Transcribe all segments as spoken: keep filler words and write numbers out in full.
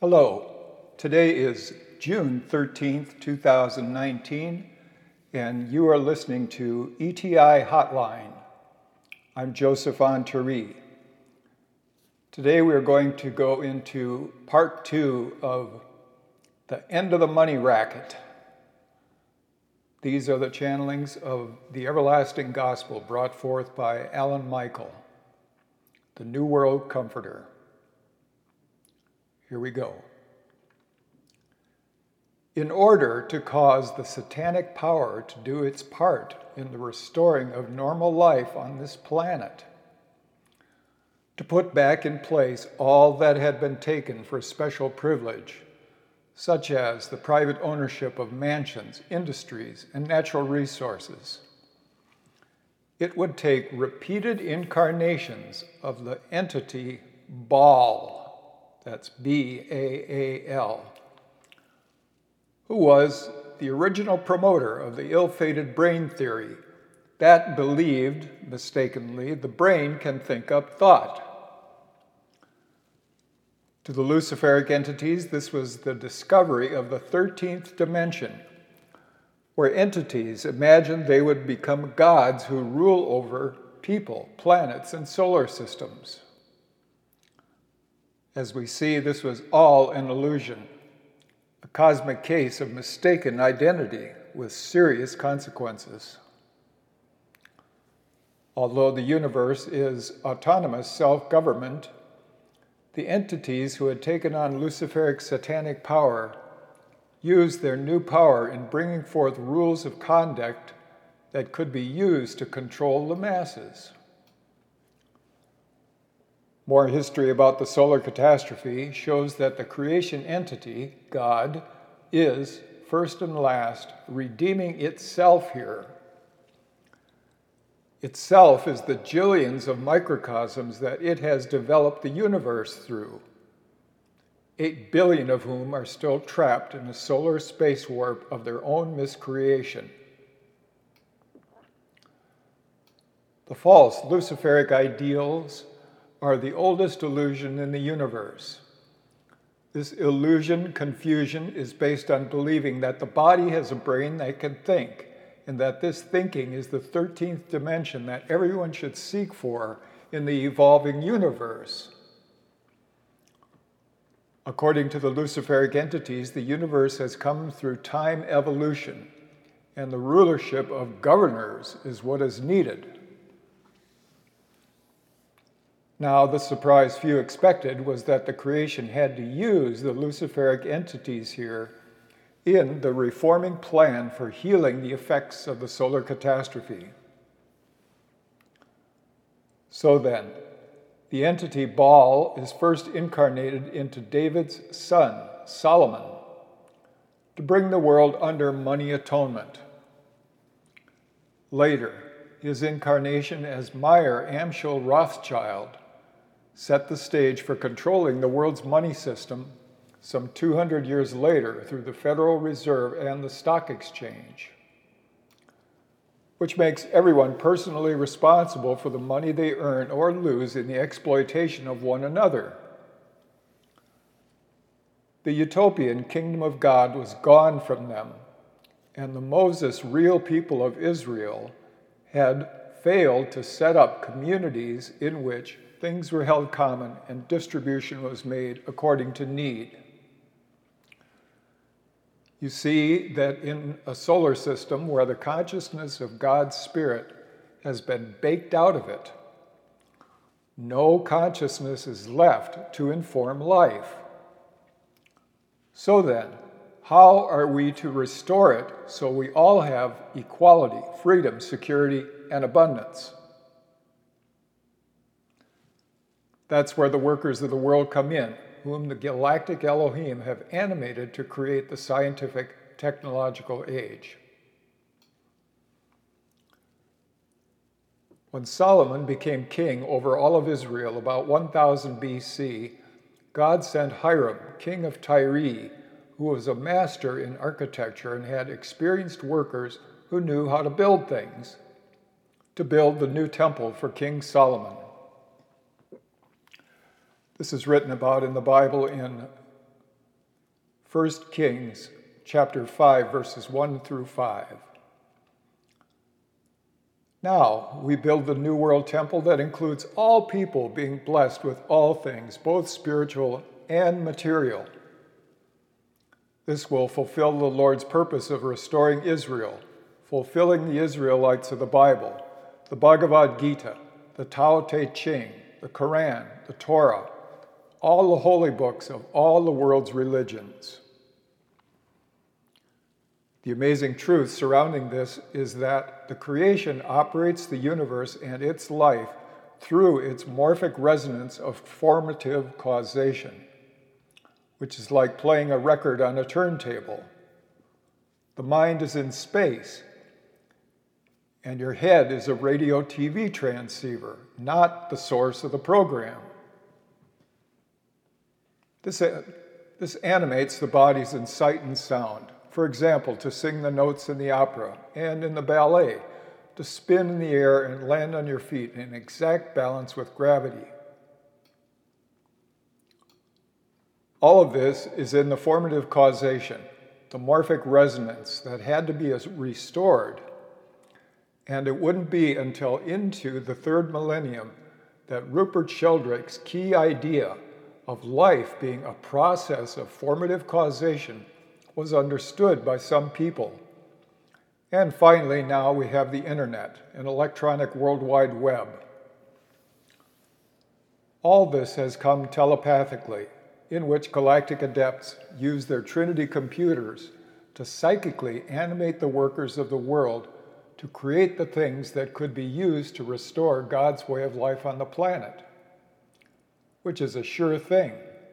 Hello, today is June thirteenth, two thousand nineteen, and you are listening to E T I Hotline. I'm Joseph Anturi. Today we are going to go into part two of The End of the Money Racket. These are the channelings of the everlasting gospel brought forth by Alan Michael, the New World Comforter. Here we go. In order to cause the satanic power to do its part in the restoring of normal life on this planet, to put back in place all that had been taken for special privilege, such as the private ownership of mansions, industries, and natural resources, it would take repeated incarnations of the entity Baal, that's B A A L, who was the original promoter of the ill-fated brain theory that believed, mistakenly, the brain can think up thought. To the Luciferic entities, this was the discovery of the thirteenth dimension, where entities imagined they would become gods who rule over people, planets, and solar systems. As we see, this was all an illusion, a cosmic case of mistaken identity with serious consequences. Although the universe is autonomous self-government, the entities who had taken on Luciferic satanic power used their new power in bringing forth rules of conduct that could be used to control the masses. More history about the solar catastrophe shows that the creation entity, God, is, first and last, redeeming itself here. Itself is the jillions of microcosms that it has developed the universe through, eight billion of whom are still trapped in a solar space warp of their own miscreation. The false Luciferic ideals are the oldest illusion in the universe. This illusion confusion is based on believing that the body has a brain that can think, and that this thinking is the thirteenth dimension that everyone should seek for in the evolving universe. According to the Luciferic entities, the universe has come through time evolution, and the rulership of governors is what is needed. Now, the surprise few expected was that the creation had to use the Luciferic entities here in the reforming plan for healing the effects of the solar catastrophe. So then, the entity Baal is first incarnated into David's son, Solomon, to bring the world under money atonement. Later, his incarnation as Mayer Amschel Rothschild set the stage for controlling the world's money system some two hundred years later through the Federal Reserve and the Stock Exchange, which makes everyone personally responsible for the money they earn or lose in the exploitation of one another. The utopian kingdom of God was gone from them, and the Moses real people of Israel had failed to set up communities in which things were held common and distribution was made according to need. You see that in a solar system where the consciousness of God's Spirit has been baked out of it, no consciousness is left to inform life. So then, how are we to restore it so we all have equality, freedom, security, and abundance? That's where the workers of the world come in, whom the galactic Elohim have animated to create the scientific technological age. When Solomon became king over all of Israel about one thousand B C, God sent Hiram, king of Tyre, who was a master in architecture and had experienced workers who knew how to build things, to build the new temple for King Solomon. This is written about in the Bible in First Kings chapter five, verses one through five. Now we build the New World Temple that includes all people being blessed with all things, both spiritual and material. This will fulfill the Lord's purpose of restoring Israel, fulfilling the Israelites of the Bible, the Bhagavad Gita, the Tao Te Ching, the Quran, the Torah, all the holy books of all the world's religions. The amazing truth surrounding this is that the creation operates the universe and its life through its morphic resonance of formative causation, which is like playing a record on a turntable. The mind is in space, and your head is a radio T V transceiver, not the source of the program. This, this animates the bodies in sight and sound. For example, to sing the notes in the opera and in the ballet, to spin in the air and land on your feet in exact balance with gravity. All of this is in the formative causation, the morphic resonance that had to be restored. And it wouldn't be until into the third millennium that Rupert Sheldrake's key idea of life being a process of formative causation was understood by some people. And finally, now we have the internet, an electronic World Wide Web. All this has come telepathically, in which galactic adepts use their Trinity computers to psychically animate the workers of the world to create the things that could be used to restore God's way of life on the planet, which is a sure thing.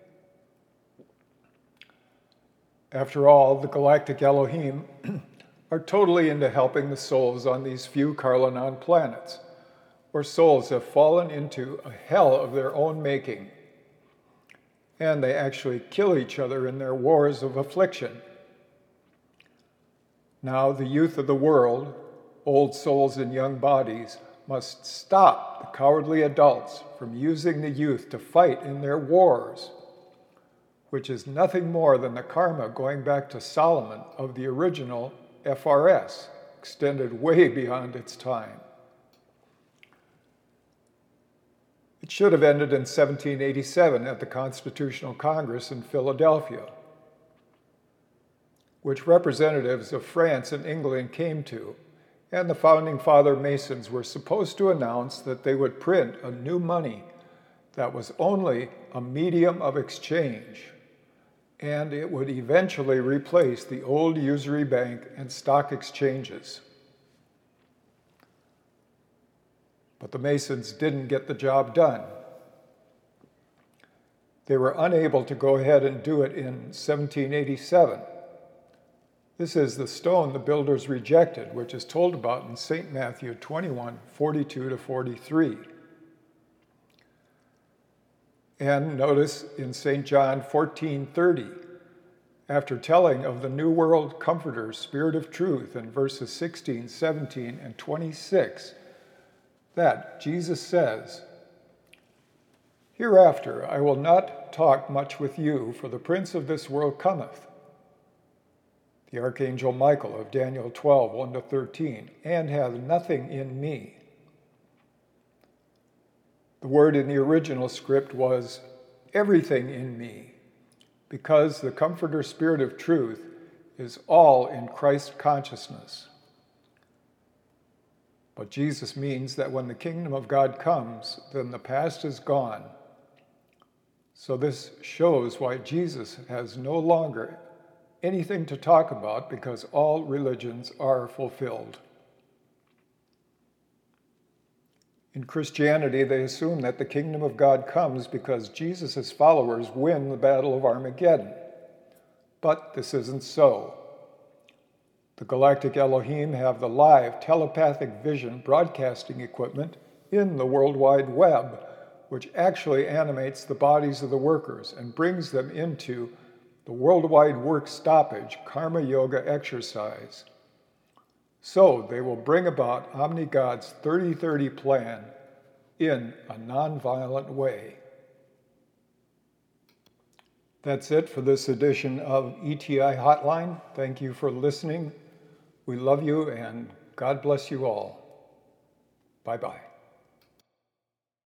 After all, the galactic Elohim are totally into helping the souls on these few Carlanon planets, where souls have fallen into a hell of their own making, and they actually kill each other in their wars of affliction. Now the youth of the world, old souls in young bodies, must stop the cowardly adults from using the youth to fight in their wars, which is nothing more than the karma going back to Solomon of the original F R S, extended way beyond its time. It should have ended in seventeen eighty-seven at the Constitutional Congress in Philadelphia, which representatives of France and England came to, and the Founding Father Masons were supposed to announce that they would print a new money that was only a medium of exchange, and it would eventually replace the old usury bank and stock exchanges. But the Masons didn't get the job done. They were unable to go ahead and do it in seventeen eighty-seven. This is the stone the builders rejected, which is told about in Saint Matthew twenty-one, forty-two to forty-three. And notice in Saint John fourteen thirty, after telling of the New World Comforter, Spirit of Truth, in verses sixteen, seventeen, and twenty-six, that Jesus says, "Hereafter I will not talk much with you, for the prince of this world cometh." The Archangel Michael of Daniel twelve, one to thirteen, "and hath nothing in me." The word in the original script was everything in me, because the Comforter Spirit of Truth is all in Christ consciousness. But Jesus means that when the kingdom of God comes, then the past is gone. So this shows why Jesus has no longer anything to talk about, because all religions are fulfilled. In Christianity, they assume that the kingdom of God comes because Jesus' followers win the Battle of Armageddon. But this isn't so. The galactic Elohim have the live telepathic vision broadcasting equipment in the World Wide Web, which actually animates the bodies of the workers and brings them into the worldwide work stoppage karma yoga exercise. So they will bring about Omni-God's thirty thirty plan in a nonviolent way. That's it for this edition of E T I Hotline. Thank you for listening. We love you and God bless you all. Bye-bye.